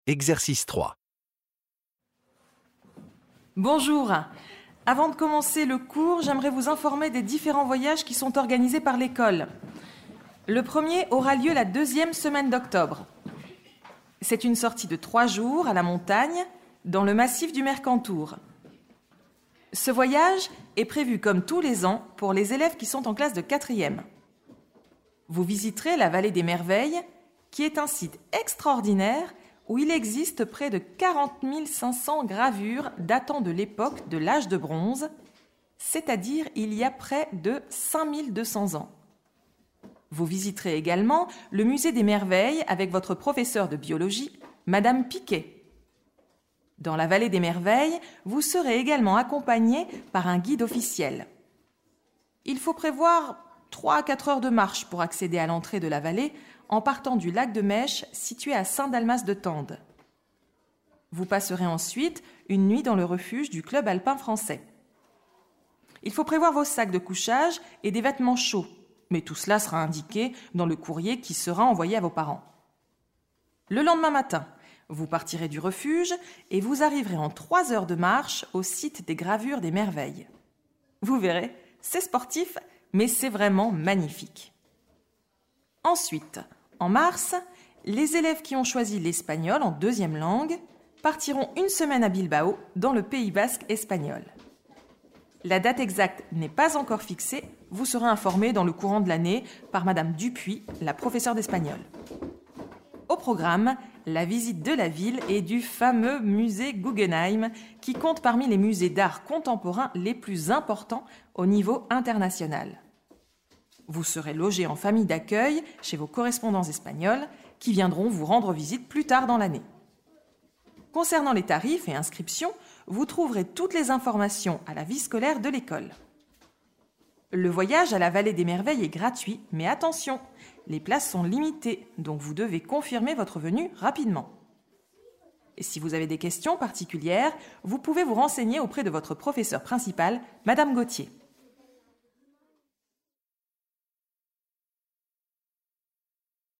Exercice 3. Bonjour. Avant de commencer le cours, j'aimerais vous informer des différents voyages qui sont organisés par l'école. Le premier aura lieu la 2e semaine d'octobre. C'est une sortie de 3 jours à la montagne, dans le massif du Mercantour. Ce voyage est prévu comme tous les ans pour les élèves qui sont en classe de 4e. Vous visiterez la vallée des Merveilles, qui est un site extraordinaire où il existe près de 40 500 gravures datant de l'époque de l'âge de bronze, c'est-à-dire il y a près de 5200 ans. Vous visiterez également le musée des merveilles avec votre professeure de biologie, Madame Piquet. Dans la vallée des merveilles, vous serez également accompagné par un guide officiel. Il faut prévoir 3 à 4 heures de marche pour accéder à l'entrée de la vallée en partant du lac de Mèche situé à Saint-Dalmas-de-Tende. Vous passerez ensuite une nuit dans le refuge du club alpin français. Il faut prévoir vos sacs de couchage et des vêtements chauds, mais tout cela sera indiqué dans le courrier qui sera envoyé à vos parents. Le lendemain matin, vous partirez du refuge et vous arriverez en 3 heures de marche au site des gravures des merveilles. Vous verrez, c'est sportif, mais c'est vraiment magnifique. Ensuite, en mars, les élèves qui ont choisi l'espagnol en 2e langue partiront une semaine à Bilbao, dans le Pays basque espagnol. La date exacte n'est pas encore fixée, vous serez informé dans le courant de l'année par Madame Dupuis, la professeure d'espagnol. Au programme, la visite de la ville et du fameux musée Guggenheim, qui compte parmi les musées d'art contemporain les plus importants au niveau international. Vous serez logé en famille d'accueil chez vos correspondants espagnols qui viendront vous rendre visite plus tard dans l'année. Concernant les tarifs et inscriptions, vous trouverez toutes les informations à la vie scolaire de l'école. Le voyage à la vallée des merveilles est gratuit, mais attention, les places sont limitées, donc vous devez confirmer votre venue rapidement. Et si vous avez des questions particulières, vous pouvez vous renseigner auprès de votre professeur principal, Madame Gauthier.